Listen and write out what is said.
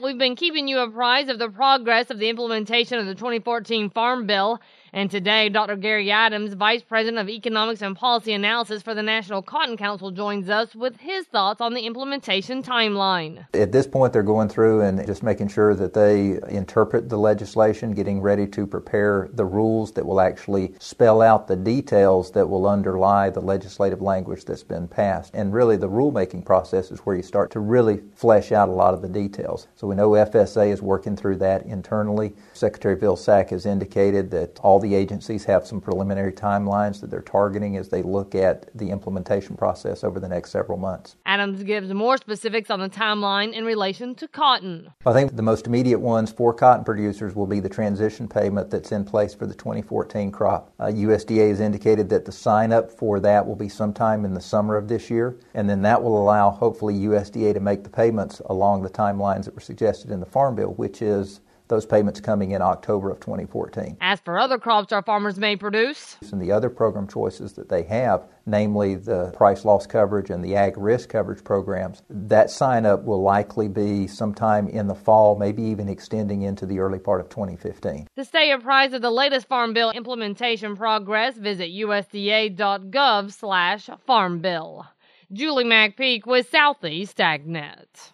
we've been keeping you apprised of the progress of the implementation of the 2014 Farm Bill. And today, Dr. Gary Adams, Vice President of Economics and Policy Analysis for the National Cotton Council, joins us with his thoughts on the implementation timeline. At this point, they're going through and just making sure that they interpret the legislation, getting ready to prepare the rules that will actually spell out the details that will underlie the legislative language that's been passed. And really, the rulemaking process is where you start to really flesh out a lot of the details. So we know FSA is working through that internally. Secretary Vilsack has indicated that all the agencies have some preliminary timelines that they're targeting as they look at the implementation process over the next several months. Adams gives more specifics on the timeline in relation to cotton. I think the most immediate ones for cotton producers will be the transition payment that's in place for the 2014 crop. USDA has indicated that the sign-up for that will be sometime in the summer of this year, and then that will allow, hopefully, USDA to make the payments along the timelines that were suggested in the Farm Bill, which is those payments coming in October of 2014. As for other crops our farmers may produce, and the other program choices that they have, namely the price loss coverage and the ag risk coverage programs, that sign-up will likely be sometime in the fall, maybe even extending into the early part of 2015. To stay apprised of the latest Farm Bill implementation progress, visit USDA.gov/Farm Bill. Julie McPeak with Southeast AgNet.